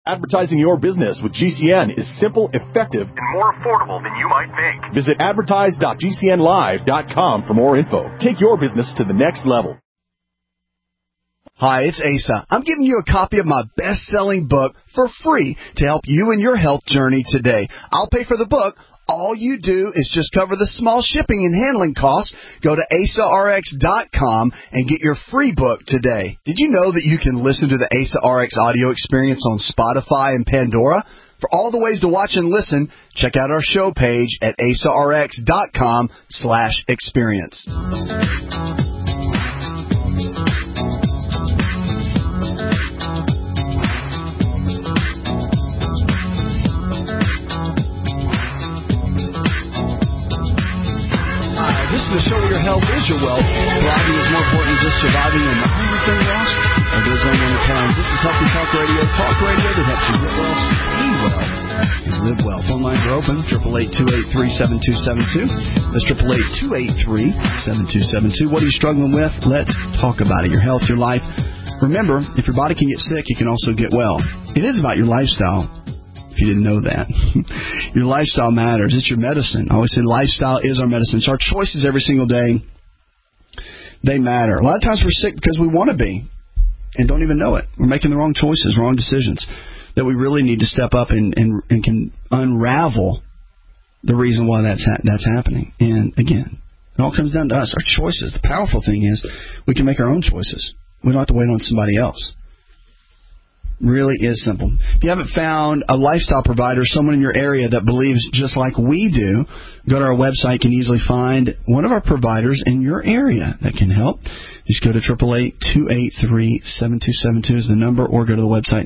Advertising your business with GCN is simple, effective, and more affordable than you might think. Visit advertise.gcnlive.com for more info. Take your business to the next level. Hi, it's Asa. I'm giving you a copy of my best-selling book for free to help you in your health journey today. I'll pay for the book. All you do is just cover the small shipping and handling costs. Go to AsaRx.com and get your free book today. Did you know that you can listen to the AsaRx audio experience on Spotify and Pandora? For all the ways to watch and listen, check out our show page at AsaRx.com/experience. The show where your health is your wealth. Thriving is more important than just surviving, and the only thing lost are those unwanted times. This is Healthy Talk Radio that helps you get well, stay well, and live well. Phone lines are open, 888-283-7272. That's 888-283-7272. What are you struggling with? Let's talk about it. Your health, your life. Remember, if your body can get sick, you can also get well. It is about your lifestyle. If you didn't know that. Your lifestyle matters. It's your medicine. I always say lifestyle is our medicine. So our choices every single day, they matter. A lot of times we're sick because we want to be and don't even know it. We're making the wrong choices, wrong decisions, that we really need to step up and can unravel the reason why that's happening. And again, it all comes down to us, our choices. The powerful thing is we can make our own choices. We don't have to wait on somebody else. Really is simple. If you haven't found a lifestyle provider, someone in your area that believes just like we do, go to our website. You can easily find one of our providers in your area that can help. Just go to 888-283-7272 is the number, or go to the website.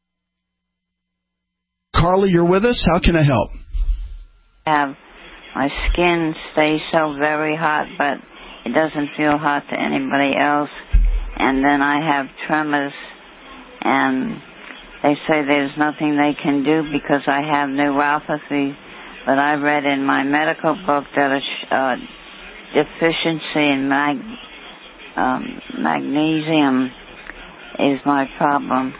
Carly, you're with us. How can I help? My skin stays so very hot, but it doesn't feel hot to anybody else. And then I have tremors. And they say there's nothing they can do because I have neuropathy. But I read in my medical book that a deficiency in magnesium is my problem.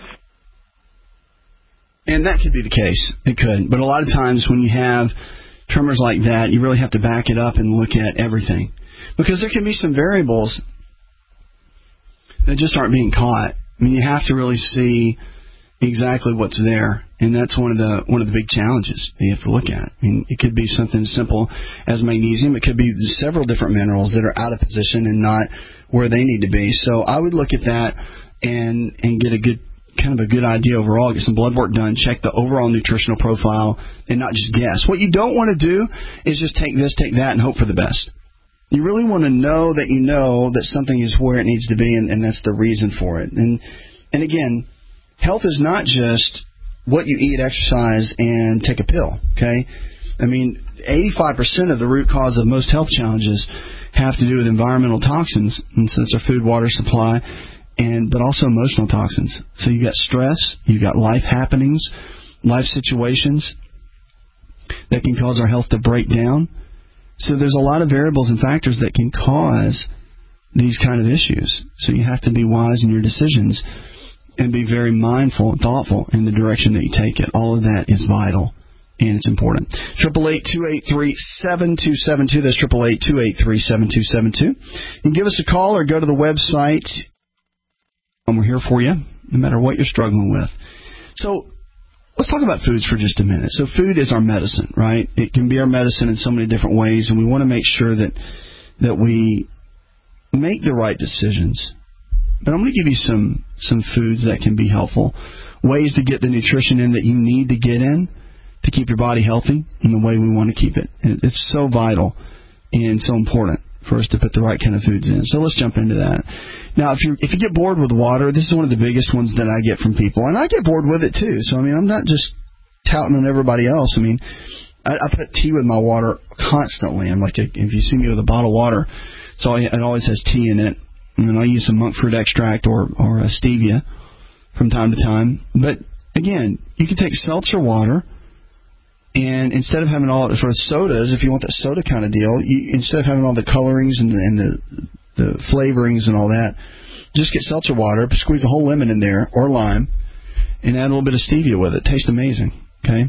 And that could be the case. It could. But a lot of times when you have tremors like that, you really have to back it up and look at everything. Because there can be some variables that just aren't being caught. I mean, you have to really see exactly what's there, and that's one of the big challenges that you have to look at. I mean, it could be something as simple as magnesium. It could be several different minerals that are out of position and not where they need to be. So I would look at that and get a good idea overall. Get some blood work done. Check the overall nutritional profile, and not just guess. What you don't want to do is just take this, take that, and hope for the best. You really want to know that something is where it needs to be, and that's the reason for it. And again, health is not just what you eat, exercise, and take a pill, okay? I mean, 85% of the root cause of most health challenges have to do with environmental toxins, and so it's our food, water supply, but also emotional toxins. So you got stress, you got life happenings, life situations that can cause our health to break down. So there's a lot of variables and factors that can cause these kind of issues. So you have to be wise in your decisions and be very mindful and thoughtful in the direction that you take it. All of that is vital, and it's important. 888-283-7272. That's 888-283-7272. You can give us a call or go to the website. And we're here for you, no matter what you're struggling with. So let's talk about foods for just a minute. So food is our medicine, right? It can be our medicine in so many different ways, and we want to make sure that we make the right decisions. But I'm going to give you some foods that can be helpful, ways to get the nutrition in that you need to get in to keep your body healthy in the way we want to keep it. It's so vital and so important for us to put the right kind of foods in. So let's jump into that. Now, if you get bored with water, this is one of the biggest ones that I get from people, and I get bored with it too. So I mean, I'm not just touting on everybody else. I mean, I put tea with my water constantly. I'm like, if you see me with a bottle of water, it always has tea in it, and then I use some monk fruit extract or stevia from time to time. But again, you can take seltzer water. And instead of having all for sodas, if you want that soda kind of deal, instead of having all the colorings and the flavorings and all that, just get seltzer water, squeeze a whole lemon in there or lime, and add a little bit of stevia with it. Tastes amazing. Okay.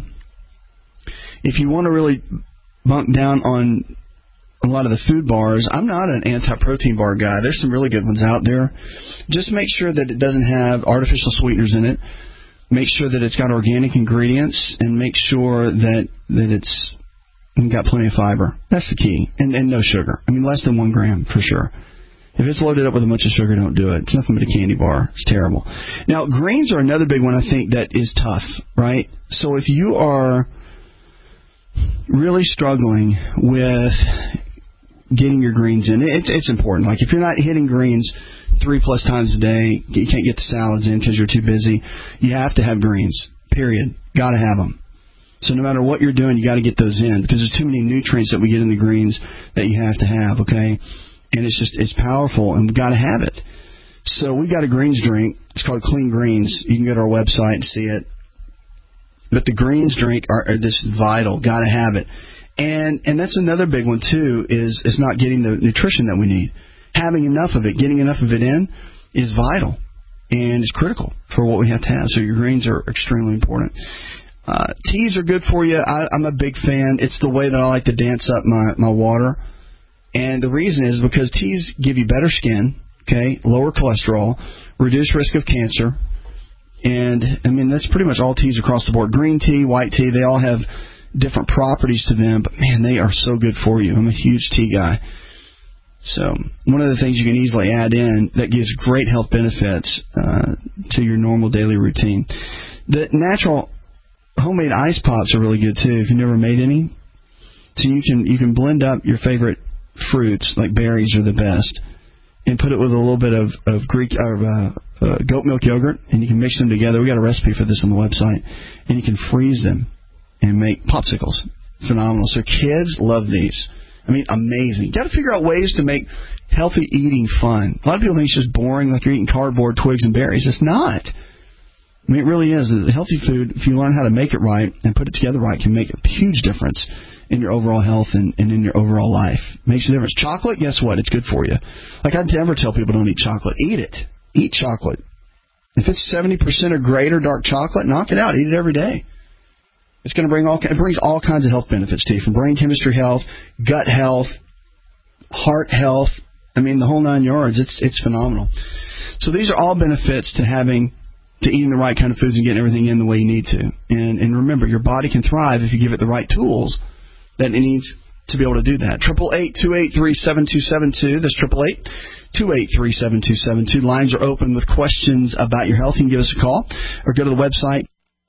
If you want to really bunk down on a lot of the food bars, I'm not an anti-protein bar guy. There's some really good ones out there. Just make sure that it doesn't have artificial sweeteners in it. Make sure that it's got organic ingredients, and make sure that it's got plenty of fiber. That's the key. And no sugar. I mean, less than 1 gram for sure. If it's loaded up with a bunch of sugar, don't do it. It's nothing but a candy bar. It's terrible. Now, greens are another big one I think that is tough, right? So if you are really struggling with getting your greens in, it's important. Like if you're not hitting greens 3+ times a day, you can't get the salads in because you're too busy, you have to have greens, period. Got to have them. So no matter what you're doing, you got to get those in, because there's too many nutrients that we get in the greens that you have to have, okay? And it's powerful, and we've got to have it. So we've got a greens drink. It's called Clean Greens. You can go to our website and see it. But the greens drink are this vital. Got to have it. And that's another big one, too, is not getting the nutrition that we need. Having enough of it, getting enough of it in, is vital. And it's critical for what we have to have. So your greens are extremely important. Teas are good for you. I'm a big fan. It's the way that I like to dance up my water. And the reason is because teas give you better skin, okay, lower cholesterol, reduced risk of cancer. And, I mean, that's pretty much all teas across the board. Green tea, white tea, they all have different properties to them. But, man, they are so good for you. I'm a huge tea guy. So one of the things you can easily add in that gives great health benefits to your normal daily routine. The natural homemade ice pops are really good, too, if you've never made any. So you can blend up your favorite fruits, like berries are the best, and put it with a little bit of goat milk yogurt, and you can mix them together. We got a recipe for this on the website, and you can freeze them and make popsicles. Phenomenal. So kids love these. I mean, amazing. You got to figure out ways to make healthy eating fun. A lot of people think it's just boring, like you're eating cardboard, twigs, and berries. It's not. I mean, it really is. The healthy food, if you learn how to make it right and put it together right, can make a huge difference in your overall health and in your overall life. Makes a difference. Chocolate, guess what? It's good for you. Like, I never tell people don't eat chocolate. Eat it. Eat chocolate. If it's 70% or greater dark chocolate, knock it out. Eat it every day. It's going to it brings all kinds of health benefits to you, from brain chemistry health, gut health, heart health. I mean, the whole 9 yards. It's phenomenal. So these are all benefits to eating the right kind of foods and getting everything in the way you need to. And remember, your body can thrive if you give it the right tools that it needs to be able to do that. 888-283-7272. That's 888-283-7272. Lines are open with questions about your health. You can give us a call or go to the website.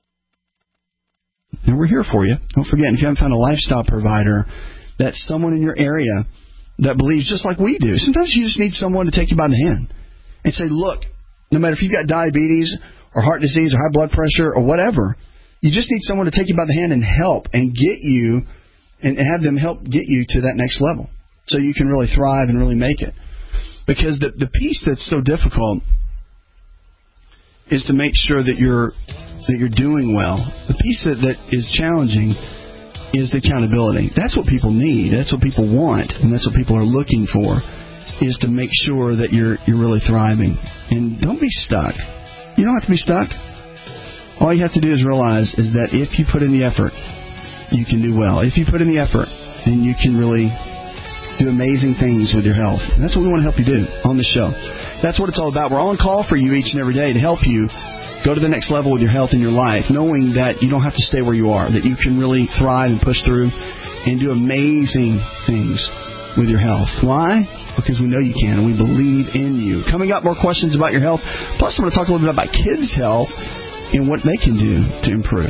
And we're here for you. Don't forget, if you haven't found a lifestyle provider, that's someone in your area that believes just like we do. Sometimes you just need someone to take you by the hand and say, look, no matter if you've got diabetes or heart disease or high blood pressure or whatever, you just need someone to take you by the hand and help and get you and have them help get you to that next level so you can really thrive and really make it. Because the piece that's so difficult is to make sure that you're doing well. The piece that is challenging is the accountability. That's what people need. That's what people want, and that's what people are looking for, is to make sure that you're really thriving. And don't be stuck. You don't have to be stuck. All you have to do is realize is that if you put in the effort, you can do well. If you put in the effort, then you can really do amazing things with your health. And that's what we want to help you do on the show. That's what it's all about. We're on call for you each and every day to help you go to the next level with your health and your life, knowing that you don't have to stay where you are, that you can really thrive and push through and do amazing things with your health. Why? Because we know you can, and we believe in you. Coming up, more questions about your health. Plus, I'm going to talk a little bit about kids' health and what they can do to improve.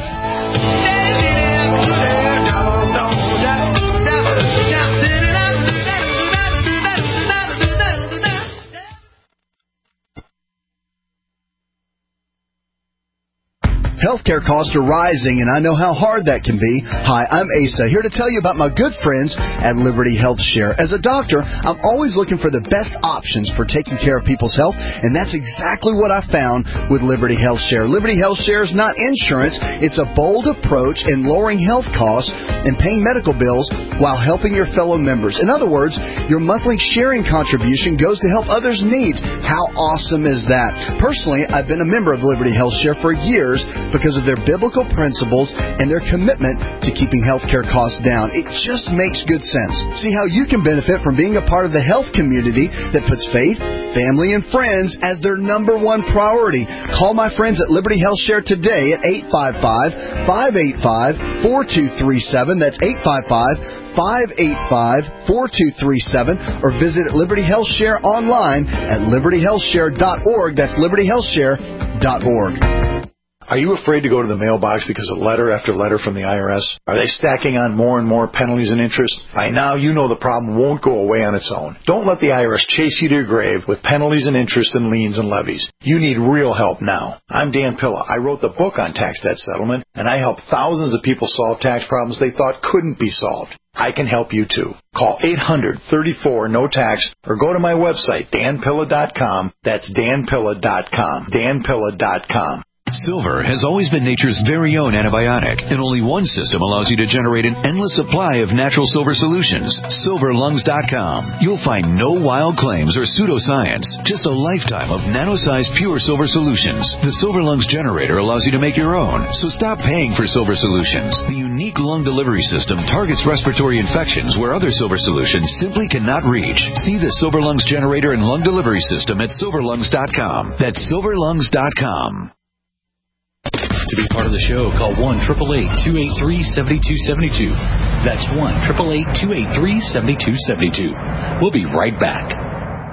Healthcare costs are rising, and I know how hard that can be. Hi, I'm Asa, here to tell you about my good friends at Liberty Health Share. As a doctor, I'm always looking for the best options for taking care of people's health, and that's exactly what I found with Liberty Health Share. Liberty Health Share is not insurance. It's a bold approach in lowering health costs and paying medical bills while helping your fellow members. In other words, your monthly sharing contribution goes to help others' needs. How awesome is that? Personally, I've been a member of Liberty Health Share for years because of their biblical principles and their commitment to keeping healthcare costs down. It just makes good sense. See how you can benefit from being a part of the health community that puts faith, family, and friends as their number one priority. Call my friends at Liberty Health Share today at 855-585-4237. That's 855-585-4237, or visit Liberty Health Share online at libertyhealthshare.org. That's libertyhealthshare.org. Are you afraid to go to the mailbox because of letter after letter from the IRS? Are they stacking on more and more penalties and interest? By now, you know the problem won't go away on its own. Don't let the IRS chase you to your grave with penalties and interest and liens and levies. You need real help now. I'm Dan Pilla. I wrote the book on tax debt settlement, and I help thousands of people solve tax problems they thought couldn't be solved. I can help you too. Call 800-34-NO-TAX or go to my website, danpilla.com. That's danpilla.com. danpilla.com. Silver has always been nature's very own antibiotic, and only one system allows you to generate an endless supply of natural silver solutions. SilverLungs.com. You'll find no wild claims or pseudoscience, just a lifetime of nano-sized pure silver solutions. The Silver Lungs generator allows you to make your own, so stop paying for silver solutions. The unique lung delivery system targets respiratory infections where other silver solutions simply cannot reach. See the Silver Lungs generator and lung delivery system at SilverLungs.com. That's SilverLungs.com. To be part of the show, call 1-888-283-7272. That's 1-888-283-7272. We'll be right back.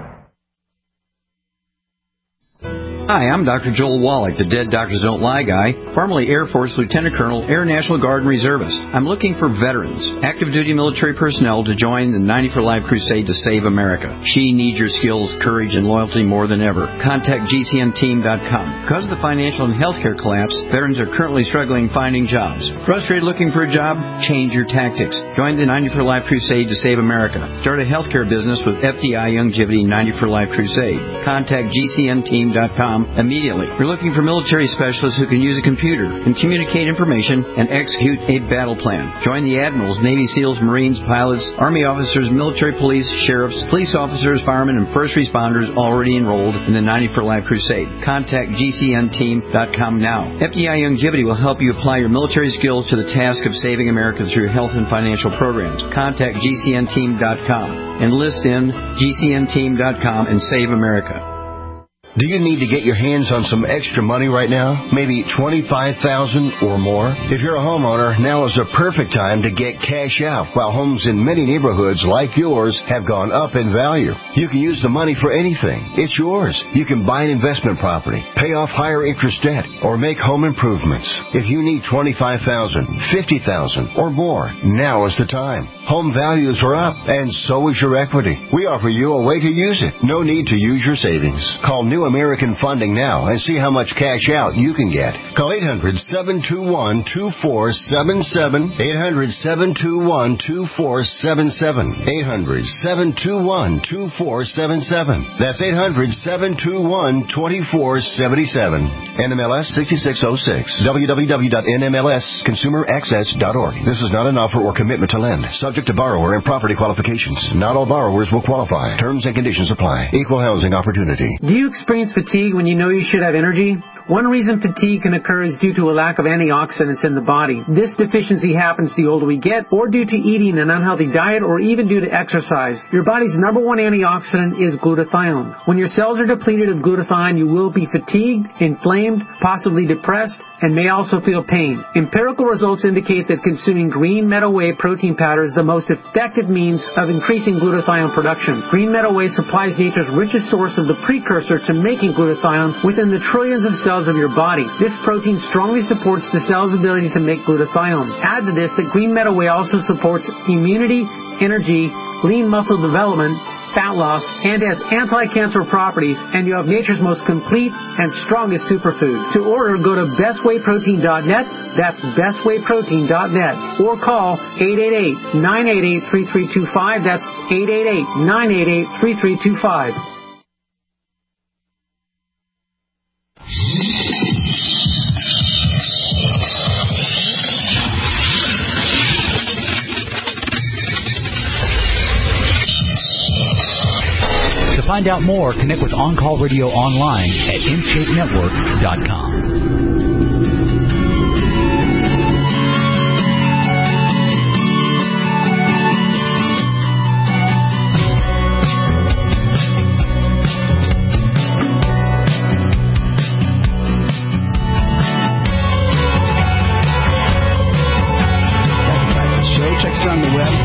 Hi, I'm Dr. Joel Wallach, the Dead Doctors Don't Lie guy, formerly Air Force Lieutenant Colonel, Air National Guard and Reservist. I'm looking for veterans, active duty military personnel to join the 90 for Life crusade to save America. She needs your skills, courage, and loyalty more than ever. Contact GCNteam.com. Because of the financial and healthcare collapse, veterans are currently struggling finding jobs. Frustrated looking for a job? Change your tactics. Join the 90 for Life crusade to save America. Start a healthcare business with FDI Youngevity 90 for Life crusade. Contact GCNteam.com immediately. We're looking for military specialists who can use a computer and communicate information and execute a battle plan. Join the admirals, Navy SEALs, Marines, pilots, Army officers, military police, sheriffs, police officers, firemen, and first responders already enrolled in the 90 for Life crusade. Contact GCNteam.com now. FDI Youngevity will help you apply your military skills to the task of saving America through health and financial programs. Contact GCNteam.com. Enlist in GCNteam.com and save America. Do you need to get your hands on some extra money right now? Maybe $25,000 or more? If you're a homeowner, now is the perfect time to get cash out while homes in many neighborhoods like yours have gone up in value. You can use the money for anything. It's yours. You can buy an investment property, pay off higher interest debt, or make home improvements. If you need $25,000, $50,000 or more, now is the time. Home values are up, and so is your equity. We offer you a way to use it. No need to use your savings. Call New American Funding now and see how much cash out you can get. Call 800-721-2477. 800-721-2477. 800-721-2477. That's 800-721-2477. NMLS 6606. www.nmlsconsumeraccess.org. This is not an offer or commitment to lend. Subject to borrower and property qualifications. Not all borrowers will qualify. Terms and conditions apply. Equal housing opportunity. Do you experience fatigue when you know you should have energy? One reason fatigue can occur is due to a lack of antioxidants in the body. This deficiency happens the older we get, or due to eating an unhealthy diet, or even due to exercise. Your body's number one antioxidant is glutathione. When your cells are depleted of glutathione, you will be fatigued, inflamed, possibly depressed, and may also feel pain. Empirical results indicate that consuming green meadow whey protein powder is the most effective means of increasing glutathione production. Green meadow whey supplies nature's richest source of the precursor to making glutathione within the trillions of cells of your body. This protein strongly supports the cell's ability to make glutathione. Add to this that green meadow whey also supports immunity, energy, lean muscle development, fat loss, and has anti-cancer properties, and you have nature's most complete and strongest superfood. To order, go to bestwayprotein.net. That's bestwayprotein.net. Or call 888-988-3325. That's 888-988-3325. To find out more, connect with On Call Radio online at InShapeNetwork.com. Check us out on the web.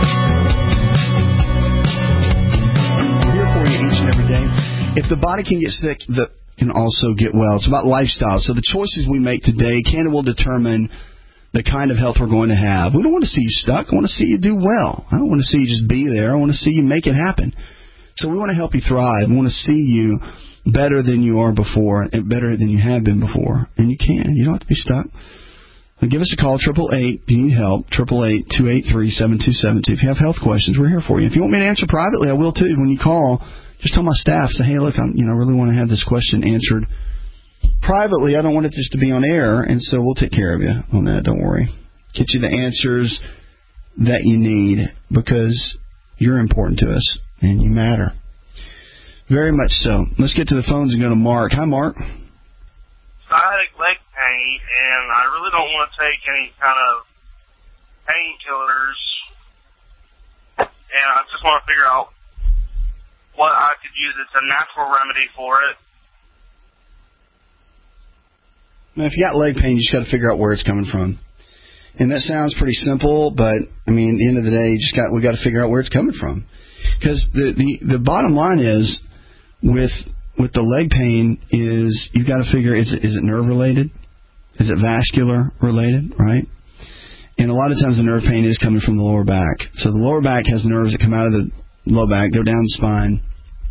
If the body can get sick, that can also get well. It's about lifestyle. So the choices we make today can and will determine the kind of health we're going to have. We don't want to see you stuck. I want to see you do well. I don't want to see you just be there. I want to see you make it happen. So we want to help you thrive. We want to see you better than you are before and better than you have been before. And you can. You don't have to be stuck. Give us a call, 888, if you need help, 888-283-7272. If you have health questions, we're here for you. If you want me to answer privately, I will too. When you call, just tell my staff, say, hey, look, I really want to have this question answered privately. I don't want it just to be on air, and so we'll take care of you on that. Don't worry. Get you the answers that you need because you're important to us and you matter. Very much so. Let's get to the phones and go to Mark. Hi, Mark. Sciatic leg pain, and I really don't want to take any kind of painkillers, and I just want to figure out what I could use. It's a natural remedy for it. Now, if you got leg pain, you just got to figure out where it's coming from. And that sounds pretty simple, but I mean, at the end of the day, we got to figure out where it's coming from. Because the bottom line is, with the leg pain, is you've got to figure, is it nerve related? Is it vascular related, right? And a lot of times the nerve pain is coming from the lower back. So the lower back has nerves that come out of the low back, go down the spine,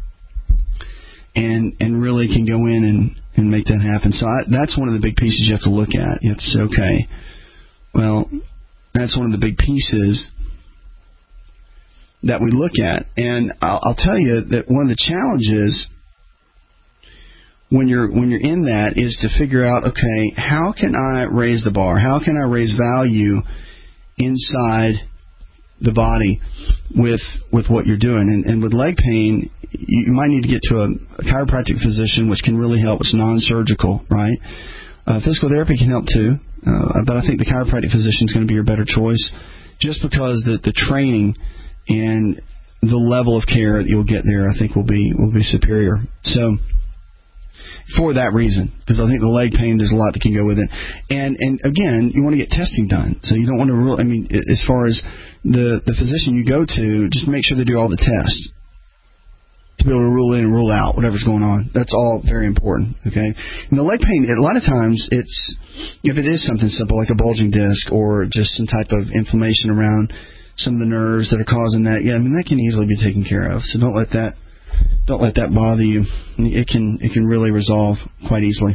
and really can go in and make that happen. So that's one of the big pieces you have to look at. You have to say, okay, well, that's one of the big pieces that we look at. And I'll tell you that one of the challenges when you're in that is to figure out, okay, how can I raise the bar? How can I raise value inside the body with what you're doing? And with leg pain, you might need to get to a chiropractic physician, which can really help. It's non-surgical, right? Physical therapy can help too, but I think the chiropractic physician is going to be your better choice, just because the training and the level of care that you'll get there, I think, will be superior. So, for that reason, because I think the leg pain, there's a lot that can go with it. And again, you want to get testing done. So you don't want to rule. I mean, as far as the physician you go to, just make sure they do all the tests to be able to rule in and rule out whatever's going on. That's all very important. Okay. And the leg pain, a lot of times, if it is something simple like a bulging disc or just some type of inflammation around some of the nerves that are causing that, yeah, I mean, that can easily be taken care of. So don't let that bother you. It can really resolve quite easily.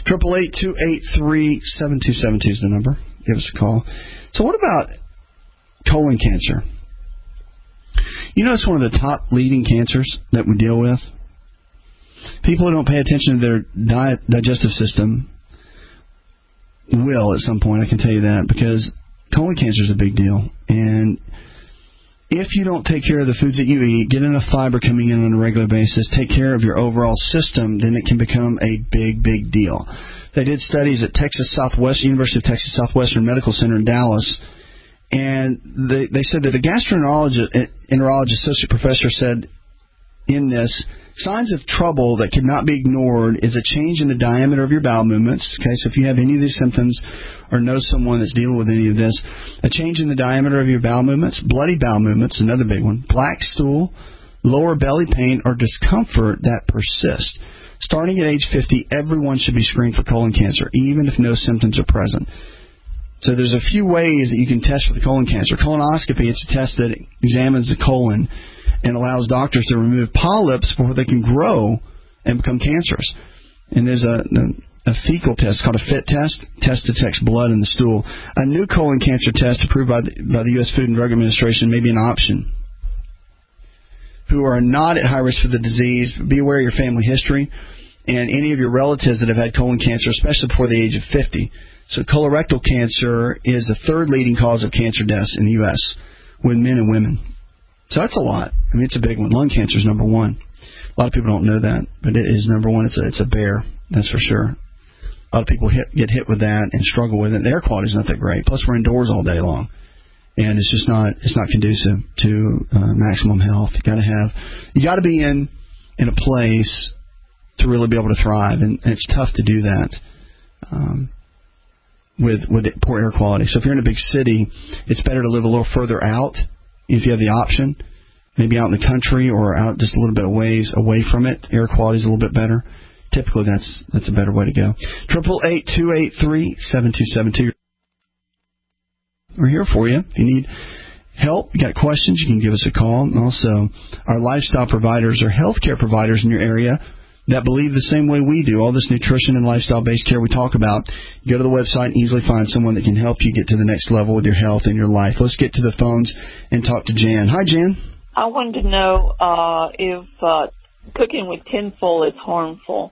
888-283-7272 is the number. Give us a call. So what about colon cancer? You know, it's one of the top leading cancers that we deal with. People who don't pay attention to their digestive system will at some point, I can tell you that, because colon cancer is a big deal. And if you don't take care of the foods that you eat, get enough fiber coming in on a regular basis, take care of your overall system, then it can become a big, big deal. They did studies at University of Texas Southwestern Medical Center in Dallas, and they said that a gastroenterologist associate professor said in this, signs of trouble that cannot be ignored is a change in the diameter of your bowel movements. Okay, so if you have any of these symptoms or know someone that's dealing with any of this, a change in the diameter of your bowel movements, bloody bowel movements, another big one, black stool, lower belly pain, or discomfort that persists. Starting at age 50, everyone should be screened for colon cancer, even if no symptoms are present. So there's a few ways that you can test for the colon cancer. Colonoscopy, it's a test that examines the colon and allows doctors to remove polyps before they can grow and become cancerous. And there's a fecal test called a FIT test. Test detects blood in the stool. A new colon cancer test approved by the U.S. Food and Drug Administration may be an option. Who are not at high risk for the disease, be aware of your family history and any of your relatives that have had colon cancer, especially before the age of 50. So colorectal cancer is the third leading cause of cancer deaths in the U.S. with men and women. So that's a lot. I mean, it's a big one. Lung cancer is number one. A lot of people don't know that, but it is number one. It's a bear, that's for sure. A lot of people get hit with that and struggle with it. The air quality is not that great. Plus, we're indoors all day long. And it's just not conducive to maximum health. You got to be in a place to really be able to thrive, and it's tough to do that with poor air quality. So if you're in a big city, it's better to live a little further out if you have the option, maybe out in the country or out just a little bit of ways away from it. Air quality is a little bit better. Typically, that's a better way to go. 888-283-7272. We're here for you. If you need help, you got questions, you can give us a call. And also, our lifestyle providers are healthcare providers in your area that believe the same way we do. All this nutrition and lifestyle-based care we talk about, you go to the website and easily find someone that can help you get to the next level with your health and your life. Let's get to the phones and talk to Jan. Hi, Jan. I wanted to know if cooking with tinfoil is harmful.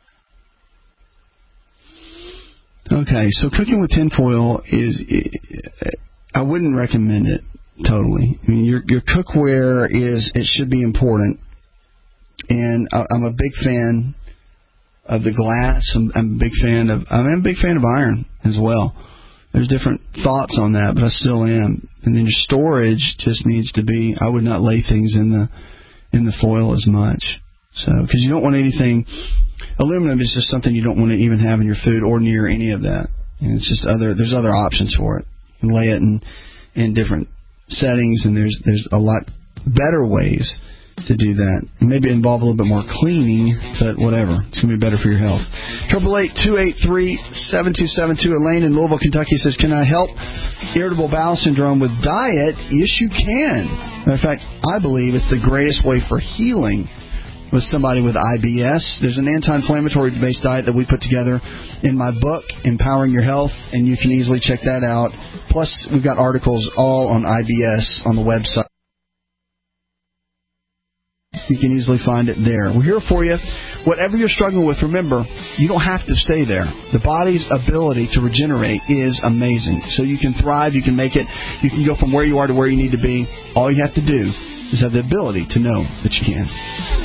Okay, so cooking with tinfoil I wouldn't recommend it totally. I mean, your cookware it should be important, and I'm a big fan of the glass. I'm a big fan of iron as well. There's different thoughts on that, but I still am. And then your storage just needs to be. I would not lay things in the foil as much, so because you don't want anything. Aluminum is just something you don't want to even have in your food or near any of that. And it's just there's other options for it. And lay it in different settings, and there's a lot better ways to do that. Maybe involve a little bit more cleaning, but whatever. It's going to be better for your health. 888-283-7272. Elaine in Louisville, Kentucky says, can I help irritable bowel syndrome with diet? Yes, you can. Matter of fact, I believe it's the greatest way for healing with somebody with IBS. There's an anti-inflammatory based diet that we put together in my book, Empowering Your Health, and you can easily check that out. Plus, we've got articles all on IBS on the website. You can easily find it there. We're here for you. Whatever you're struggling with, remember, you don't have to stay there. The body's ability to regenerate is amazing. So you can thrive, you can make it, you can go from where you are to where you need to be. All you have to do is have the ability to know that you can.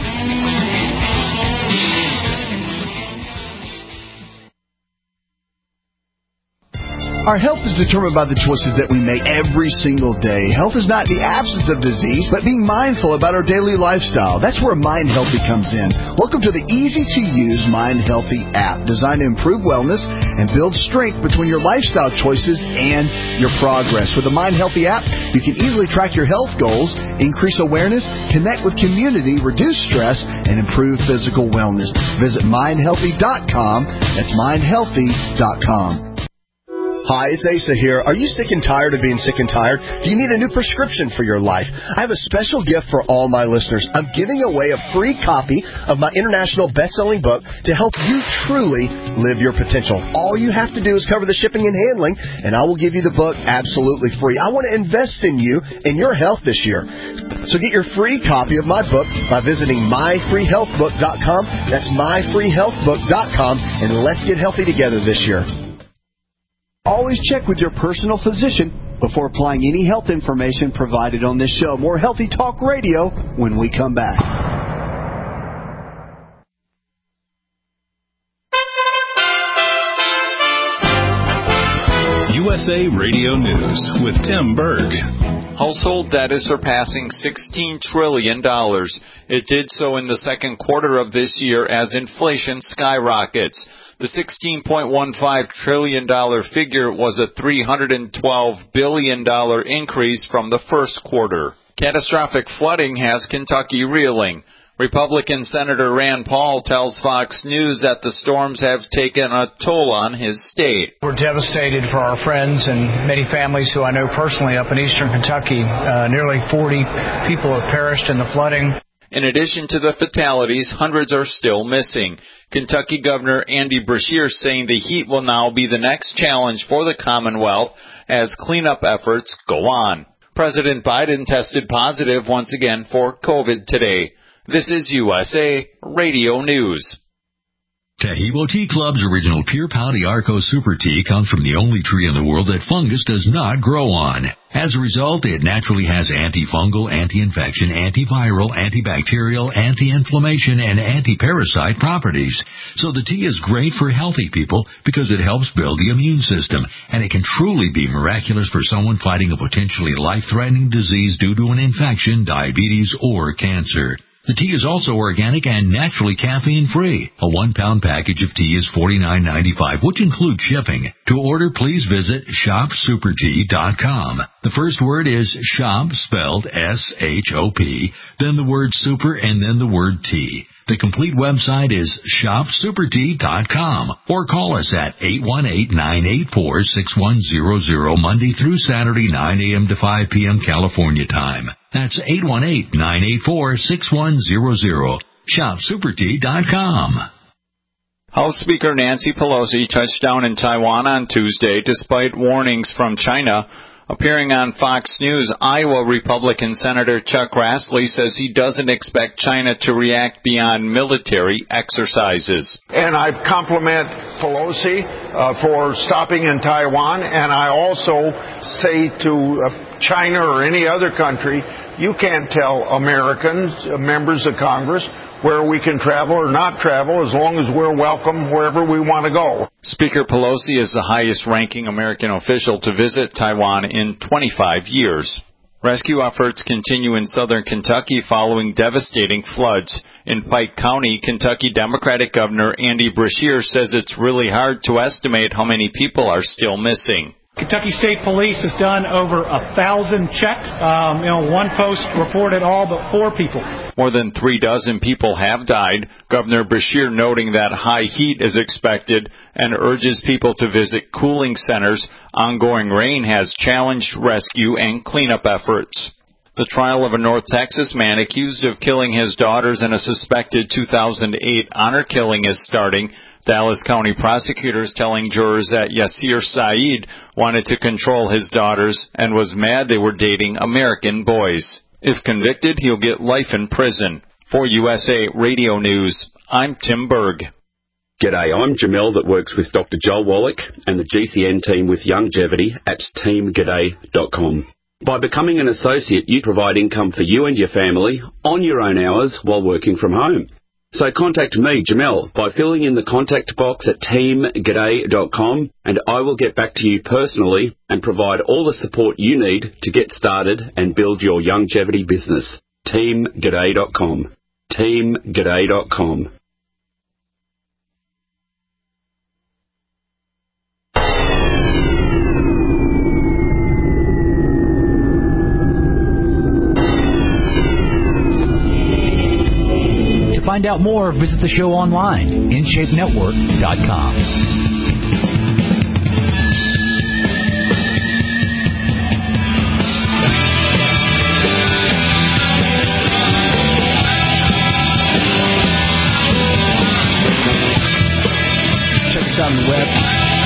Our health is determined by the choices that we make every single day. Health is not the absence of disease, but being mindful about our daily lifestyle. That's where Mind Healthy comes in. Welcome to the easy-to-use Mind Healthy app, designed to improve wellness and build strength between your lifestyle choices and your progress. With the Mind Healthy app, you can easily track your health goals, increase awareness, connect with community, reduce stress, and improve physical wellness. Visit mindhealthy.com. That's mindhealthy.com. Hi, it's Asa here. Are you sick and tired of being sick and tired? Do you need a new prescription for your life? I have a special gift for all my listeners. I'm giving away a free copy of my international best-selling book to help you truly live your potential. All you have to do is cover the shipping and handling, and I will give you the book absolutely free. I want to invest in you and your health this year. So get your free copy of my book by visiting myfreehealthbook.com. That's myfreehealthbook.com, and let's get healthy together this year. Always check with your personal physician before applying any health information provided on this show. More Healthy Talk Radio when we come back. USA Radio News with Tim Berg. Household debt is surpassing $16 trillion. It did so in the second quarter of this year as inflation skyrockets. The $16.15 trillion figure was a $312 billion increase from the first quarter. Catastrophic flooding has Kentucky reeling. Republican Senator Rand Paul tells Fox News that the storms have taken a toll on his state. We're devastated for our friends and many families who I know personally up in eastern Kentucky. Nearly 40 people have perished in the flooding. In addition to the fatalities, hundreds are still missing. Kentucky Governor Andy Beshear saying the heat will now be the next challenge for the Commonwealth as cleanup efforts go on. President Biden tested positive once again for COVID today. This is USA Radio News. Taheebo Tea Club's original Pure Pouty Arco Super Tea comes from the only tree in the world that fungus does not grow on. As a result, it naturally has antifungal, anti-infection, antiviral, antibacterial, anti-inflammation, and anti-parasite properties. So the tea is great for healthy people because it helps build the immune system, and it can truly be miraculous for someone fighting a potentially life-threatening disease due to an infection, diabetes, or cancer. The tea is also organic and naturally caffeine-free. A 1-pound package of tea is $49.95, which includes shipping. To order, please visit shopsupertea.com. The first word is shop, spelled S-H-O-P, then the word super, and then the word tea. The complete website is shopsupertea.com or call us at 818-984-6100 Monday through Saturday, 9 a.m. to 5 p.m. California time. That's 818-984-6100. shopsupertea.com. House Speaker Nancy Pelosi touched down in Taiwan on Tuesday despite warnings from China. Appearing on Fox News, Iowa Republican Senator Chuck Grassley says he doesn't expect China to react beyond military exercises. And I compliment Pelosi for stopping in Taiwan, and I also say to China or any other country, you can't tell Americans, members of Congress, where we can travel or not travel as long as we're welcome wherever we want to go. Speaker Pelosi is the highest-ranking American official to visit Taiwan in 25 years. Rescue efforts continue in southern Kentucky following devastating floods. In Pike County, Kentucky Democratic Governor Andy Beshear says it's really hard to estimate how many people are still missing. Kentucky State Police has done over 1,000 checks. One post reported all but 4 people. More than 36 people have died. Governor Beshear noting that high heat is expected and urges people to visit cooling centers. Ongoing rain has challenged rescue and cleanup efforts. The trial of a North Texas man accused of killing his daughters in a suspected 2008 honor killing is starting. Dallas County prosecutors telling jurors that Yasir Saeed wanted to control his daughters and was mad they were dating American boys. If convicted, he'll get life in prison. For USA Radio News, I'm Tim Berg. G'day, I'm Jamel that works with Dr. Joel Wallach and the GCN team with Longevity at teamg'day.com. By becoming an associate, you provide income for you and your family on your own hours while working from home. So contact me, Jamel, by filling in the contact box at teamg'day.com, and I will get back to you personally and provide all the support you need to get started and build your longevity business. teamg'day.com. teamg'day.com. To find out more, visit the show online, InShapeNetwork.com. Check us out on the web.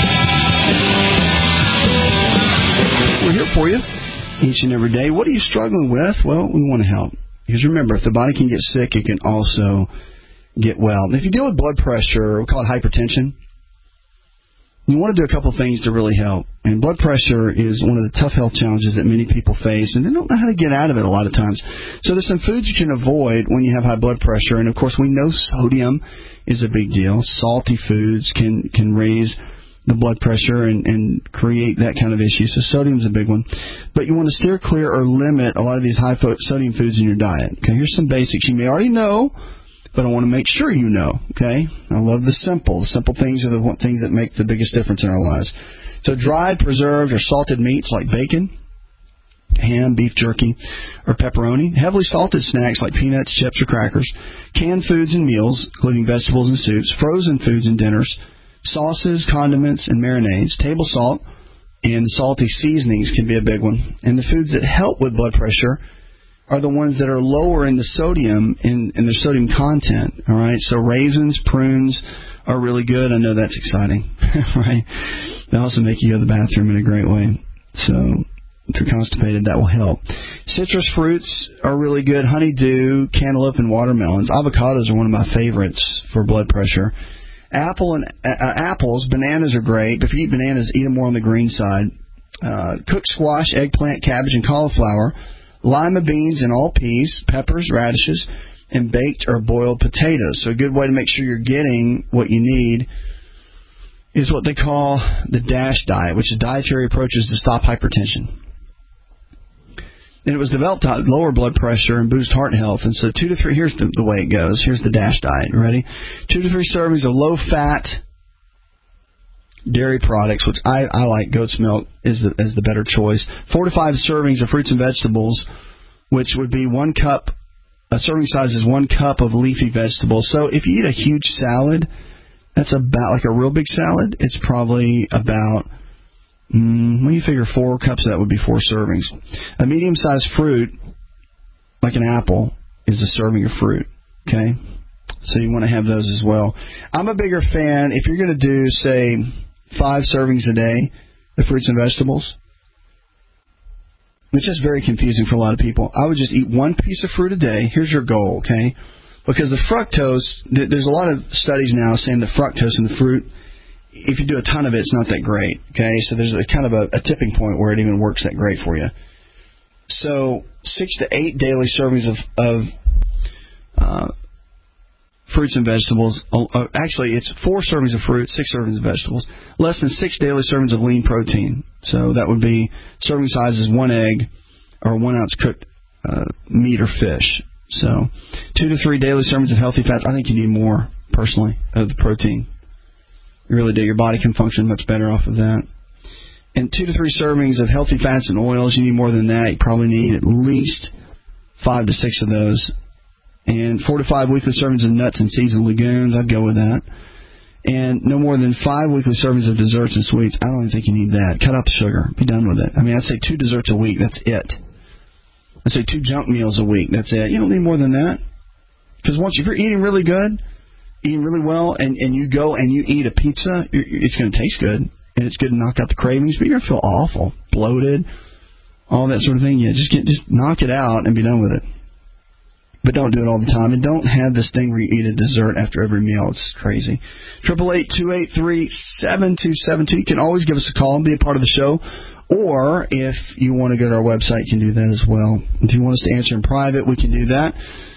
We're here for you each and every day. What are you struggling with? Well, we want to help. Because remember, if the body can get sick, it can also get well. If you deal with blood pressure, we call it hypertension, you want to do a couple things to really help. And blood pressure is one of the tough health challenges that many people face, and they don't know how to get out of it a lot of times. So there's some foods you can avoid when you have high blood pressure. And, of course, we know sodium is a big deal. Salty foods can raise the blood pressure and create that kind of issue. So sodium's a big one. But you want to steer clear or limit a lot of these high sodium foods in your diet. Okay, here's some basics you may already know, but I want to make sure you know. Okay, I love the simple. The simple things are the things that make the biggest difference in our lives. So dried, preserved, or salted meats like bacon, ham, beef jerky, or pepperoni. Heavily salted snacks like peanuts, chips, or crackers. Canned foods and meals, including vegetables and soups. Frozen foods and dinners. Sauces, condiments, and marinades. Table salt and salty seasonings can be a big one. And the foods that help with blood pressure are the ones that are lower in the sodium, in their sodium content. All right, so raisins, prunes are really good. I know that's exciting, right? They also make you go to the bathroom in a great way. So if you're constipated, that will help. Citrus fruits are really good. Honeydew, cantaloupe, and watermelons. Avocados are one of my favorites for blood pressure. Apples, bananas are great. But if you eat bananas, eat them more on the green side. Cooked squash, eggplant, cabbage, and cauliflower. Lima beans and all peas, peppers, radishes, and baked or boiled potatoes. So a good way to make sure you're getting what you need is what they call the DASH diet, which is dietary approaches to stop hypertension. And it was developed to lower blood pressure and boost heart health. And so 2 to 3, here's the way it goes. Here's the DASH diet. Ready? 2 to 3 servings of low-fat dairy products, which I like. Goat's milk is the better choice. 4 to 5 servings of fruits and vegetables, which would be 1 cup. A serving size is 1 cup of leafy vegetables. So if you eat a huge salad, that's about like a real big salad. It's probably about, when you figure 4 cups, that would be 4 servings. A medium-sized fruit, like an apple, is a serving of fruit. Okay, so you want to have those as well. I'm a bigger fan if you're going to do, say, 5 servings a day of fruits and vegetables. It's just very confusing for a lot of people. I would just eat 1 piece of fruit a day. Here's your goal, okay? Because the fructose, there's a lot of studies now saying the fructose in the fruit, if you do a ton of it, it's not that great, okay? So there's a kind of a tipping point where it even works that great for you. So 6 to 8 daily servings of fruits and vegetables. Actually, it's 4 servings of fruit, 6 servings of vegetables. Less than 6 daily servings of lean protein. So that would be serving sizes 1 egg or 1 ounce cooked meat or fish. So 2 to 3 daily servings of healthy fats. I think you need more, personally, of the protein. You really do. Your body can function much better off of that. And 2 to 3 servings of healthy fats and oils. You need more than that. You probably need at least 5 to 6 of those. And 4 to 5 weekly servings of nuts and seeds and legumes. I'd go with that. And no more than 5 weekly servings of desserts and sweets. I don't even think you need that. Cut out the sugar. Be done with it. I mean, I'd say 2 desserts a week. That's it. I'd say 2 junk meals a week. That's it. You don't need more than that. Because if you're eating really good, eating really well, and you go and you eat a pizza, it's going to taste good. And it's good to knock out the cravings, but you're going to feel awful, bloated, all that sort of thing. Yeah, just knock it out and be done with it. But don't do it all the time. And don't have this thing where you eat a dessert after every meal. It's crazy. 888-283-7272. You can always give us a call and be a part of the show. Or if you want to go to our website, you can do that as well. If you want us to answer in private, we can do that.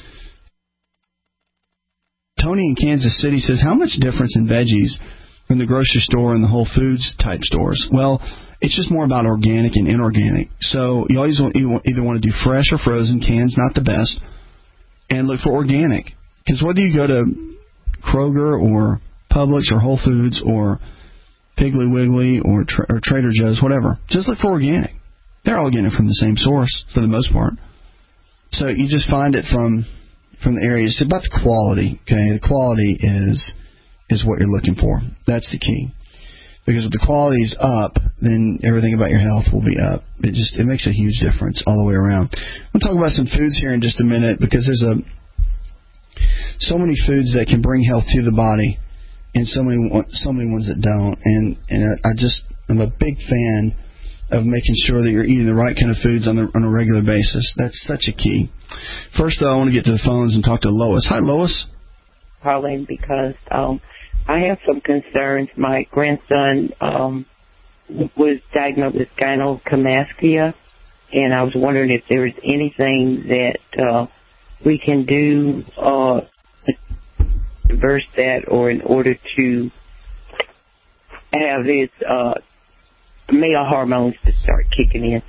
Tony in Kansas City says, how much difference in veggies from the grocery store and the Whole Foods type stores? Well, it's just more about organic and inorganic. So you always either want to do fresh or frozen. Cans, not the best. And look for organic. Because whether you go to Kroger or Publix or Whole Foods or Piggly Wiggly or Trader Joe's, whatever, just look for organic. They're all getting it from the same source for the most part. So you just find it from the area. It's about the quality, okay? The quality is what you're looking for. That's the key. Because if the quality's up, then everything about your health will be up. It makes a huge difference all the way around. We'll talk about some foods here in just a minute because there's so many foods that can bring health to the body and so many ones that don't. And I'm a big fan of making sure that you're eating the right kind of foods on a regular basis. That's such a key. First, though, I want to get to the phones and talk to Lois. Hi, Lois. Calling because I have some concerns. My grandson was diagnosed with gynecomastia, and I was wondering if there was anything that we can do to reverse that, or in order to have his male hormones to start kicking in.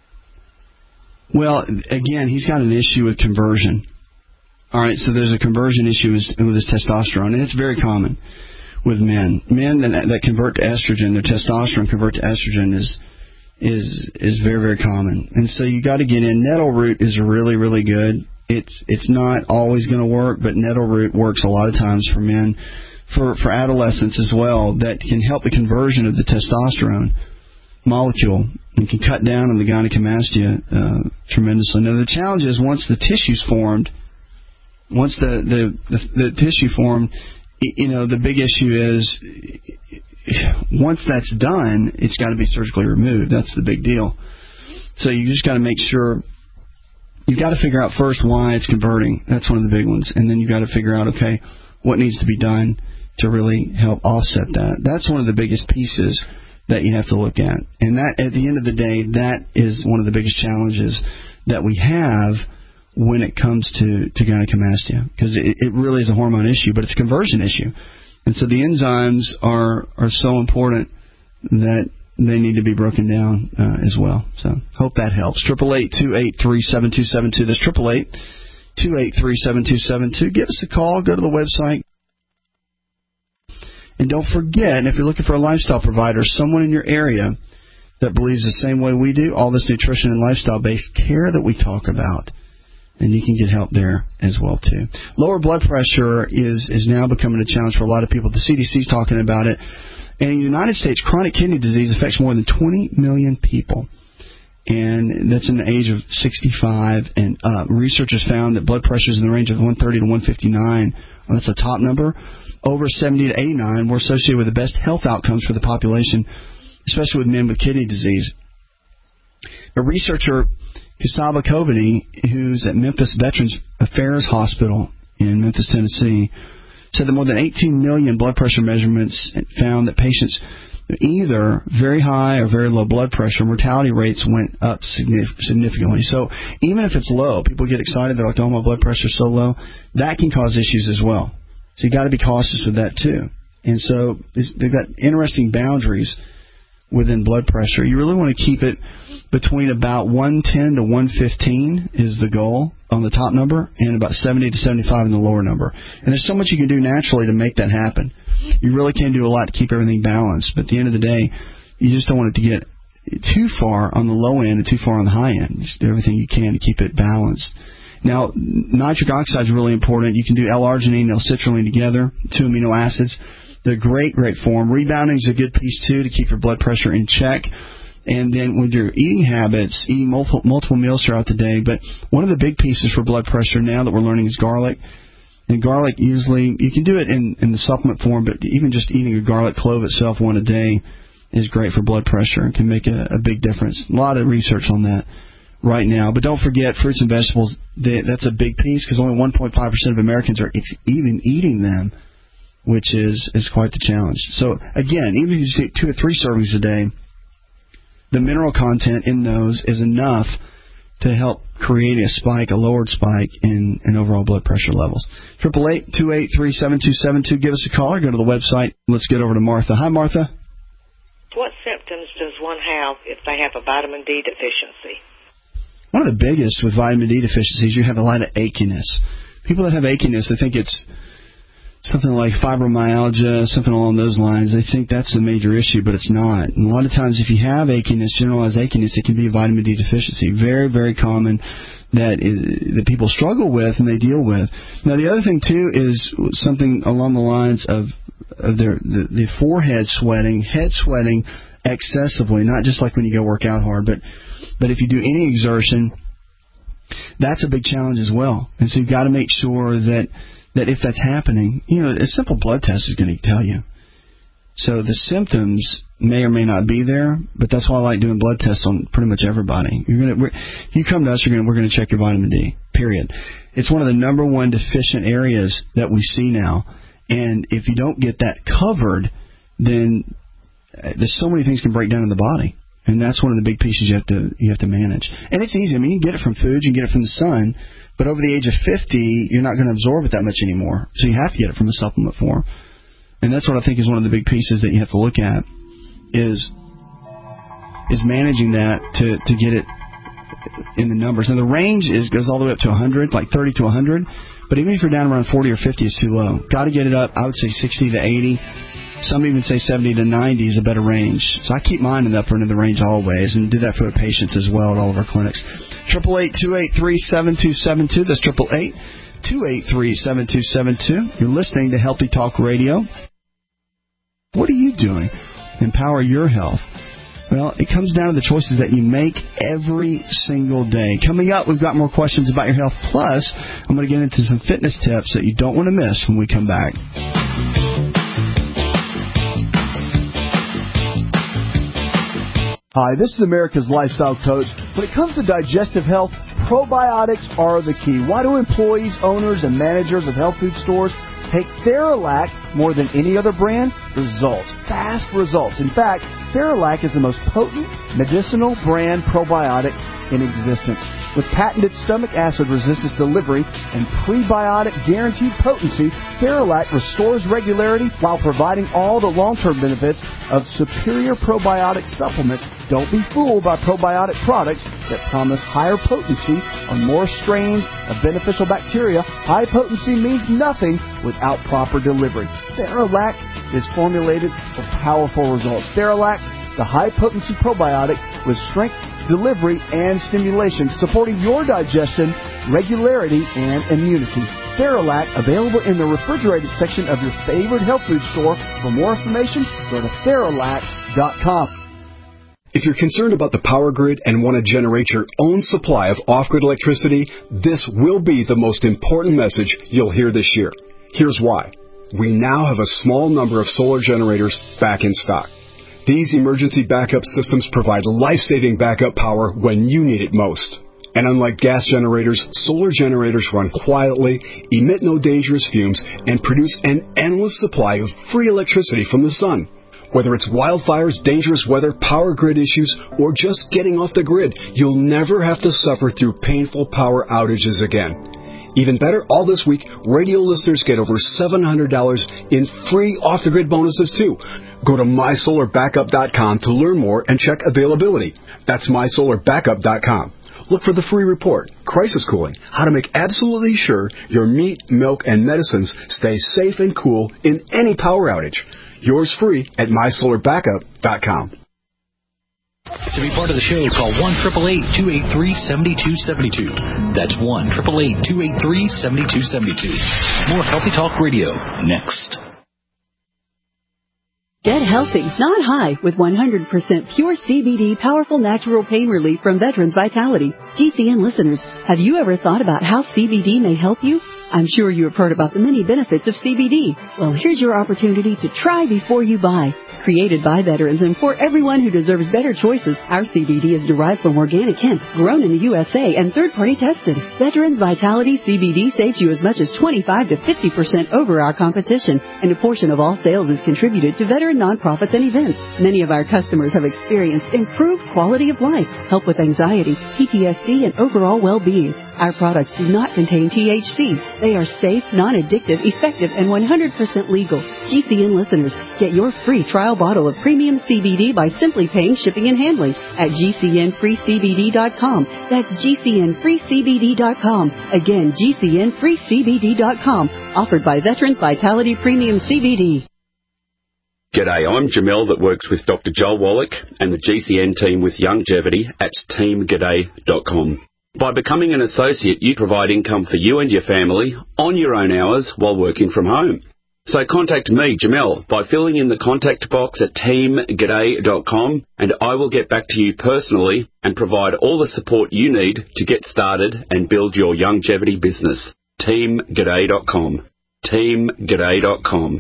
Well, again, he's got an issue with conversion. All right, so there's a conversion issue with his testosterone, and it's very common with men. Men that convert to estrogen, their testosterone convert to estrogen is is very, very common. And so you got to get in. Nettle root is really, really good. It's not always going to work, but nettle root works a lot of times for men, for adolescents as well, that can help the conversion of the testosterone molecule and can cut down on the gynecomastia tremendously. Now, the challenge is once the tissue's formed, once the tissue formed, the big issue is once that's done, it's got to be surgically removed. That's the big deal. So you just got to make sure. You've got to figure out first why it's converting. That's one of the big ones. And then you've got to figure out, okay, what needs to be done to really help offset that. That's one of the biggest pieces that you have to look at. And that, at the end of the day, that is one of the biggest challenges that we have when it comes to gynecomastia. Because it really is a hormone issue, but it's a conversion issue. And so the enzymes are so important that they need to be broken down as well. So hope that helps. 888-283-7272. That's 888-283-7272. Give us a call. Go to the website. And don't forget, if you're looking for a lifestyle provider, someone in your area that believes the same way we do, all this nutrition and lifestyle-based care that we talk about, and you can get help there as well, too. Lower blood pressure is now becoming a challenge for a lot of people. The CDC is talking about it. And in the United States, chronic kidney disease affects more than 20 million people. And that's in the age of 65 and up. Researchers found that blood pressures in the range of 130 to 159, that's a top number, over 70 to 89 were associated with the best health outcomes for the population, especially with men with kidney disease. A researcher, Kasaba Kovany, who's at Memphis Veterans Affairs Hospital in Memphis, Tennessee, said that more than 18 million blood pressure measurements found that patients either very high or very low blood pressure, mortality rates went up significantly. So even if it's low, people get excited. They're like, oh, my blood pressure's so low. That can cause issues as well. So you got to be cautious with that too. And so they've got interesting boundaries within blood pressure. You really want to keep it between about 110 to 115 is the goal on the top number, and about 70 to 75 in the lower number. And there's so much you can do naturally to make that happen. You really can do a lot to keep everything balanced, but at the end of the day, you just don't want it to get too far on the low end and too far on the high end. Just do everything you can to keep it balanced. Now, nitric oxide is really important. You can do L-arginine and L-citrulline together, 2 amino acids. They're great form. Rebounding is a good piece, too, to keep your blood pressure in check. And then with your eating habits, eating multiple meals throughout the day. But one of the big pieces for blood pressure now that we're learning is garlic. And garlic usually, you can do it in the supplement form, but even just eating a garlic clove itself one a day is great for blood pressure and can make a big difference. A lot of research on that right now. But don't forget, fruits and vegetables, that's a big piece because only 1.5% of Americans are even eating them, which is quite the challenge. So, again, even if you just eat 2 or 3 servings a day, the mineral content in those is enough to help create a spike, a lowered spike in overall blood pressure levels. 888-283-7272. Give us a call or go to the website. Let's get over to Martha. Hi, Martha. What symptoms does one have if they have a vitamin D deficiency? One of the biggest with vitamin D deficiencies, you have a lot of achiness. People that have achiness, they think it's something like fibromyalgia, something along those lines. They think that's the major issue, but it's not. And a lot of times if you have achiness, generalized achiness, it can be a vitamin D deficiency. Very, very common that people struggle with and they deal with. Now, the other thing, too, is something along the lines of the forehead sweating, head sweating excessively, not just like when you go work out hard, but if you do any exertion, that's a big challenge as well. And so you've got to make sure that if that's happening, a simple blood test is going to tell you. So the symptoms may or may not be there, but that's why I like doing blood tests on pretty much everybody. You come to us, we're going to check your vitamin D, period. It's one of the number one deficient areas that we see now. And if you don't get that covered, then there's so many things can break down in the body. And that's one of the big pieces you have to manage. And it's easy. I mean, you can get it from food, you can get it from the sun, but over the age of 50, you're not going to absorb it that much anymore. So you have to get it from a supplement form. And that's what I think is one of the big pieces that you have to look at is managing that to get it in the numbers. Now, the range goes all the way up to 100, like 30 to 100. But even if you're down around 40 or 50, it's too low. Got to get it up, I would say 60 to 80. Some even say 70 to 90 is a better range. So I keep mine in the upper end of the range always, and do that for the patients as well at all of our clinics. 888-283-7272. That's 888-283-7272. You're listening to Healthy Talk Radio. What are you doing? Empower your health. Well, it comes down to the choices that you make every single day. Coming up, we've got more questions about your health. Plus, I'm going to get into some fitness tips that you don't want to miss when we come back. Hi, this is America's Lifestyle Coach. When it comes to digestive health, probiotics are the key. Why do employees, owners, and managers of health food stores take Theralac more than any other brand? Results. Fast results. In fact, Theralac is the most potent medicinal brand probiotic in existence. With patented stomach acid resistance delivery and prebiotic guaranteed potency, Theralac restores regularity while providing all the long-term benefits of superior probiotic supplements. Don't be fooled by probiotic products that promise higher potency on more strains of beneficial bacteria. High potency means nothing without proper delivery. Theralac is formulated for powerful results. Theralac, the high-potency probiotic with strength, delivery, and stimulation, supporting your digestion, regularity, and immunity. Theralac, available in the refrigerated section of your favorite health food store. For more information, go to Theralac.com. If you're concerned about the power grid and want to generate your own supply of off-grid electricity, this will be the most important message you'll hear this year. Here's why. We now have a small number of solar generators back in stock. These emergency backup systems provide life-saving backup power when you need it most. And unlike gas generators, solar generators run quietly, emit no dangerous fumes, and produce an endless supply of free electricity from the sun. Whether it's wildfires, dangerous weather, power grid issues, or just getting off the grid, you'll never have to suffer through painful power outages again. Even better, all this week, radio listeners get over $700 in free off-the-grid bonuses, too. Go to MySolarBackup.com to learn more and check availability. That's MySolarBackup.com. Look for the free report, Crisis Cooling, how to make absolutely sure your meat, milk, and medicines stay safe and cool in any power outage. Yours free at MySolarBackup.com. To be part of the show, call 1-888-283-7272. That's 1-888-283-7272. More Healthy Talk Radio next. Get healthy, not high, with 100% pure CBD powerful natural pain relief from Veterans Vitality. GCN listeners, have you ever thought about how CBD may help you? I'm sure you have heard about the many benefits of CBD. Well, here's your opportunity to try before you buy. Created by veterans and for everyone who deserves better choices, our CBD is derived from organic hemp, grown in the USA, and third-party tested. Veterans Vitality CBD saves you as much as 25 to 50% over our competition, and a portion of all sales is contributed to veteran nonprofits and events. Many of our customers have experienced improved quality of life, help with anxiety, PTSD, and overall well-being. Our products do not contain THC. They are safe, non-addictive, effective, and 100% legal. GCN listeners, get your free trial bottle of premium CBD by simply paying shipping and handling at GCNFreeCBD.com. That's GCNFreeCBD.com. Again, GCNFreeCBD.com. Offered by Veterans Vitality Premium CBD. G'day, I'm Jamel that works with Dr. Joel Wallach and the GCN team with Longevity at TeamG'day.com. By becoming an associate, you provide income for you and your family on your own hours while working from home. So contact me, Jamel, by filling in the contact box at teamg'day.com, and I will get back to you personally and provide all the support you need to get started and build your longevity business. teamg'day.com. teamg'day.com.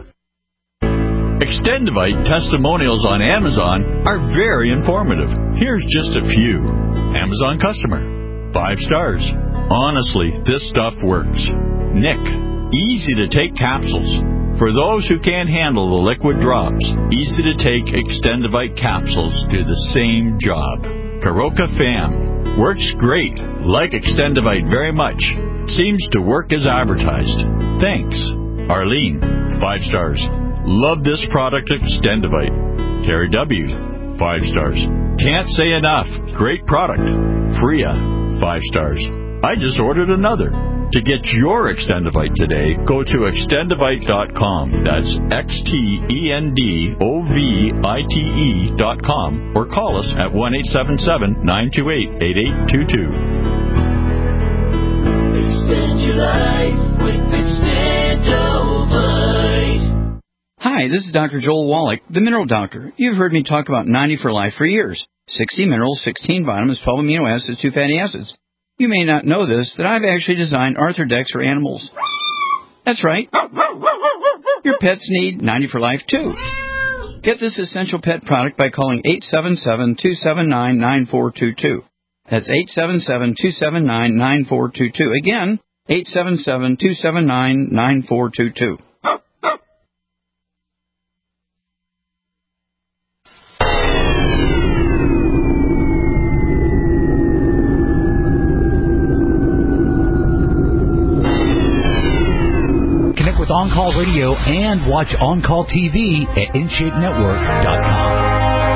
Extendivite testimonials on Amazon are very informative. Here's just a few. Amazon customer. 5 stars. Honestly, this stuff works. Nick, easy to take capsules. For those who can't handle the liquid drops, easy to take Extendivite capsules do the same job. Karoka Fam, works great. Like Extendivite very much. Seems to work as advertised. Thanks. Arlene, 5 stars. Love this product Extendivite. Terry W, 5 stars. Can't say enough. Great product. Freya, 5 stars. I just ordered another. To get your Extendivite today, go to extendivite.com. That's XTENDOVITE.com or call us at 1-877-928-8822. Extend your life with Extendivite. Hi, this is Dr. Joel Wallach, the Mineral Doctor. You've heard me talk about 90 for Life for years. 60 minerals, 16 vitamins, 12 amino acids, 2 fatty acids. You may not know this, that I've actually designed Arthrodex for animals. That's right. Your pets need 90 for Life, too. Get this essential pet product by calling 877-279-9422. That's 877-279-9422. Again, 877-279-9422. Connect with On Call Radio and watch On Call TV at InShapeNetwork.com.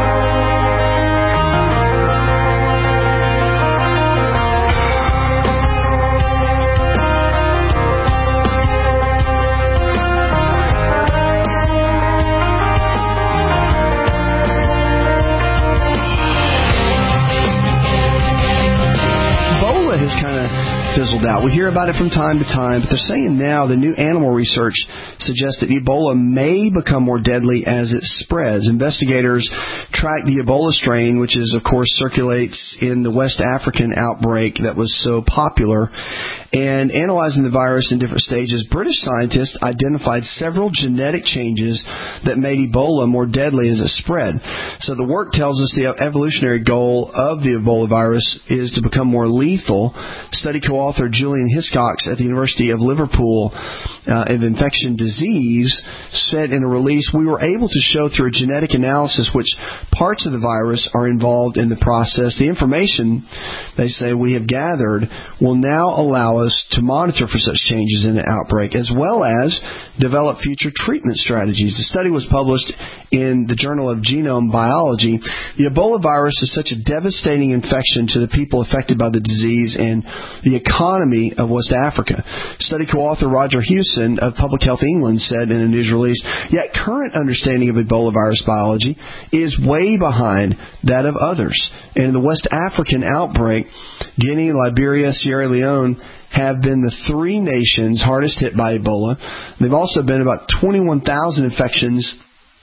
Has kind of fizzled out. We hear about it from time to time, but they're saying now the new animal research suggests that Ebola may become more deadly as it spreads. Investigators track the Ebola strain, which is, of course, circulates in the West African outbreak that was so popular, and analyzing the virus in different stages. British scientists identified several genetic changes that made Ebola more deadly as it spread. So the work tells us the evolutionary goal of the Ebola virus is to become more lethal. Study co-author Julian Hiscox at the University of Liverpool of Infection Disease said in a release, we were able to show through a genetic analysis which parts of the virus are involved in the process. The information, they say, we have gathered will now allow us to monitor for such changes in the outbreak, as well as develop future treatment strategies. The study was published in the Journal of Genome Biology. The Ebola virus is such a devastating infection to the people affected by the disease and the economy of West Africa. Study co-author Roger Hewson of Public Health England said in a news release, yet current understanding of Ebola virus biology is way behind that of others. And in the West African outbreak, Guinea, Liberia, Sierra Leone have been the three nations hardest hit by Ebola. There have also been about 21,000 infections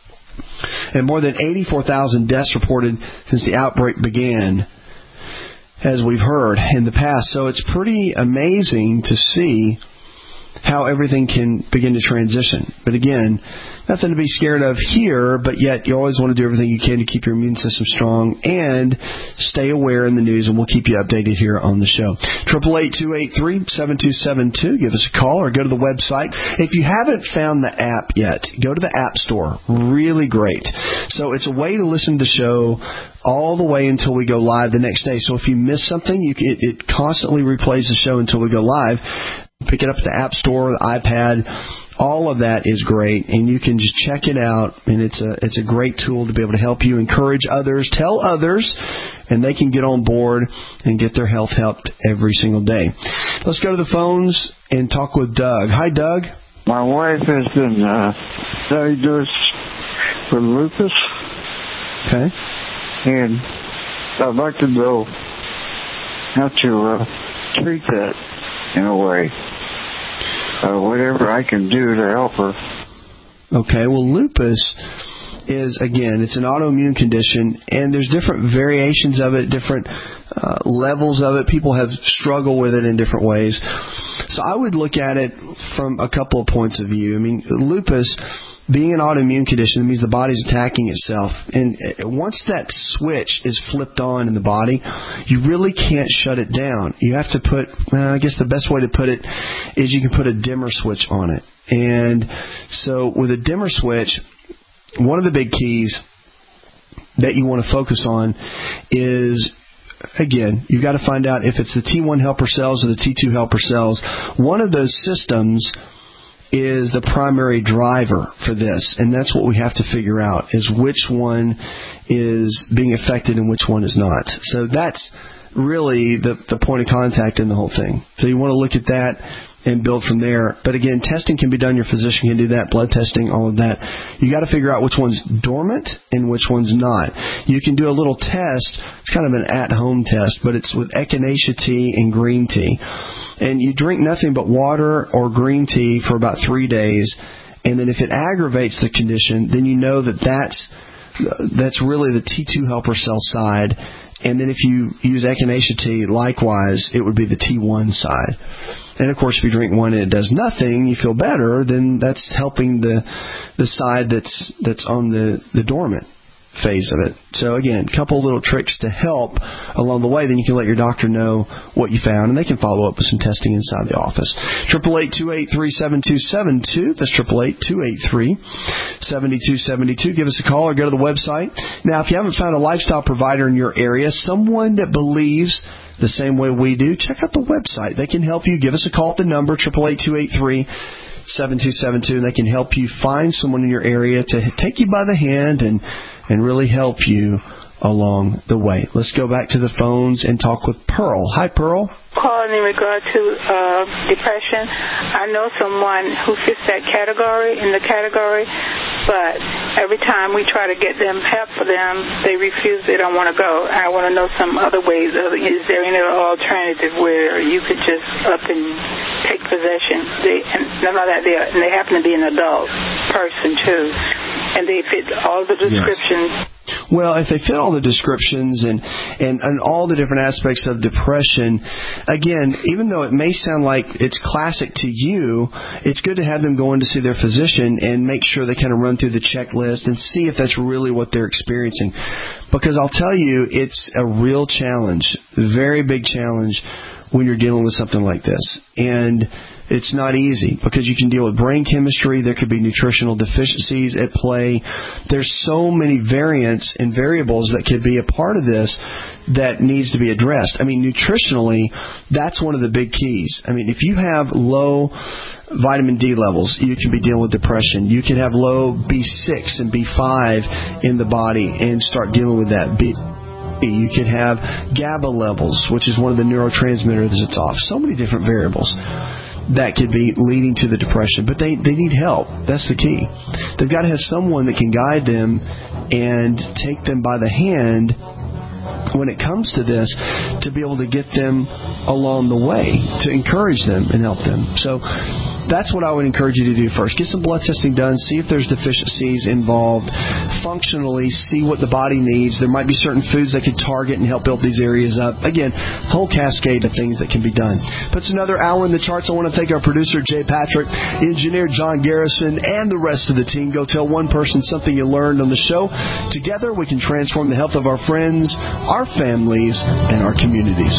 and more than 84,000 deaths reported since the outbreak began, as we've heard in the past. So it's pretty amazing to see how everything can begin to transition. But again, nothing to be scared of here, but yet you always want to do everything you can to keep your immune system strong and stay aware in the news, and we'll keep you updated here on the show. 888-283-7272. Give us a call or go to the website. If you haven't found the app yet, go to the App Store. Really great. So it's a way to listen to the show all the way until we go live the next day. So if you miss something, it constantly replays the show until we go live. Pick it up at the App Store, the iPad. All of that is great, and you can just check it out, and it's a great tool to be able to help you encourage others, tell others, and they can get on board and get their health helped every single day. Let's go to the phones and talk with Doug. Hi, Doug. My wife has been diagnosed with lupus. Okay. And I'd like to know how to treat that in a way. Whatever I can do to help her. Okay, well, lupus is, again, it's an autoimmune condition, and there's different variations of it, different levels of it. People have struggled with it in different ways. So I would look at it from a couple of points of view. I mean, lupus, being an autoimmune condition, means the body's attacking itself. And once that switch is flipped on in the body, you really can't shut it down. You have to put, I guess the best way to put it is you can put a dimmer switch on it. And so with a dimmer switch, one of the big keys that you want to focus on is, again, you've got to find out if it's the T1 helper cells or the T2 helper cells. One of those systems is the primary driver for this, and that's what we have to figure out, is which one is being affected and which one is not. So that's really the point of contact in the whole thing. So you want to look at that and build from there. But again, testing can be done. Your physician can do that, blood testing, all of that. You got to figure out which one's dormant and which one's not. You can do a little test. It's kind of an at-home test, but it's with echinacea tea and green tea. And you drink nothing but water or green tea for about 3 days. And then if it aggravates the condition, then you know that's really the T2 helper cell side. And then if you use echinacea tea, likewise, it would be the T1 side. And, of course, if you drink one and it does nothing, you feel better, then that's helping the side that's on the dormant phase of it. So, again, a couple little tricks to help along the way. Then you can let your doctor know what you found, and they can follow up with some testing inside the office. 888-283-7272. That's 888-283-7272. Give us a call or go to the website. Now, if you haven't found a lifestyle provider in your area, someone that believes the same way we do, check out the website. They can help you. Give us a call at the number, 888-283-7272, and they can help you find someone in your area to take you by the hand and really help you along the way. Let's go back to the phones and talk with Pearl. Hi, Pearl. Calling in regard to depression. I know someone who fits that category, but every time we try to get them help for them, they refuse. They don't want to go. I want to know some other ways. Is there any alternative where you could just up and take possession? They happen to be an adult person too, and they fit all the descriptions. Yes. Well, if they fit all the descriptions and all the different aspects of depression, again, even though it may sound like it's classic to you, it's good to have them go in to see their physician and make sure they kind of run through the checklist and see if that's really what they're experiencing. Because I'll tell you, it's a real challenge, a very big challenge when you're dealing with something like this. And it's not easy because you can deal with brain chemistry. There could be nutritional deficiencies at play. There's so many variants and variables that could be a part of this that needs to be addressed. I mean, nutritionally, that's one of the big keys. I mean, if you have low vitamin D levels, you can be dealing with depression. You can have low B6 and B5 in the body and start dealing with that. You could have GABA levels, which is one of the neurotransmitters that's off. So many different variables that could be leading to the depression. But they need help. That's the key. They've got to have someone that can guide them and take them by the hand when it comes to this to be able to get them along the way, to encourage them and help them. So that's what I would encourage you to do first. Get some blood testing done. See if there's deficiencies involved. Functionally, see what the body needs. There might be certain foods that could target and help build these areas up. Again, whole cascade of things that can be done. But it's another hour in the charts. I want to thank our producer, Jay Patrick, engineer John Garrison, and the rest of the team. Go tell one person something you learned on the show. Together, we can transform the health of our friends, our families, and our communities.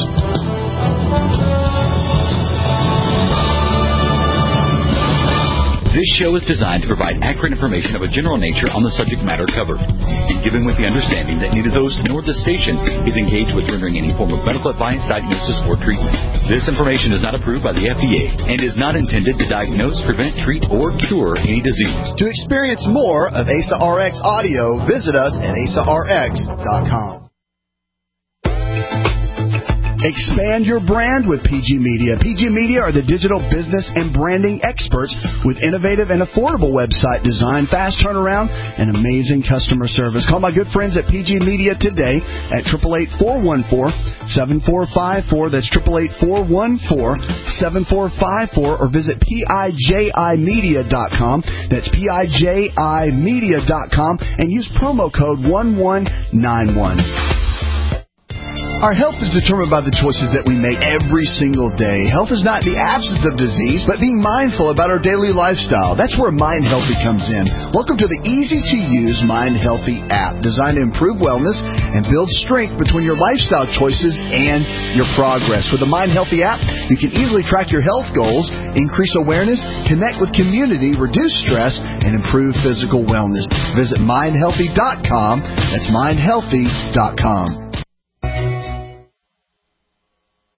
This show is designed to provide accurate information of a general nature on the subject matter covered, and given with the understanding that neither those nor the station is engaged with rendering any form of medical advice, diagnosis, or treatment. This information is not approved by the FDA and is not intended to diagnose, prevent, treat, or cure any disease. To experience more of ASA RX audio, visit us at asarx.com. Expand your brand with PG Media. PG Media are the digital business and branding experts with innovative and affordable website design, fast turnaround, and amazing customer service. Call my good friends at PG Media today at 888-414-7454. That's 888-414-7454, or visit PIJImedia.com. That's PIJImedia.com, and use promo code 1191. Our health is determined by the choices that we make every single day. Health is not the absence of disease, but being mindful about our daily lifestyle. That's where Mind Healthy comes in. Welcome to the easy-to-use Mind Healthy app, designed to improve wellness and build strength between your lifestyle choices and your progress. With the Mind Healthy app, you can easily track your health goals, increase awareness, connect with community, reduce stress, and improve physical wellness. Visit mindhealthy.com. That's mindhealthy.com.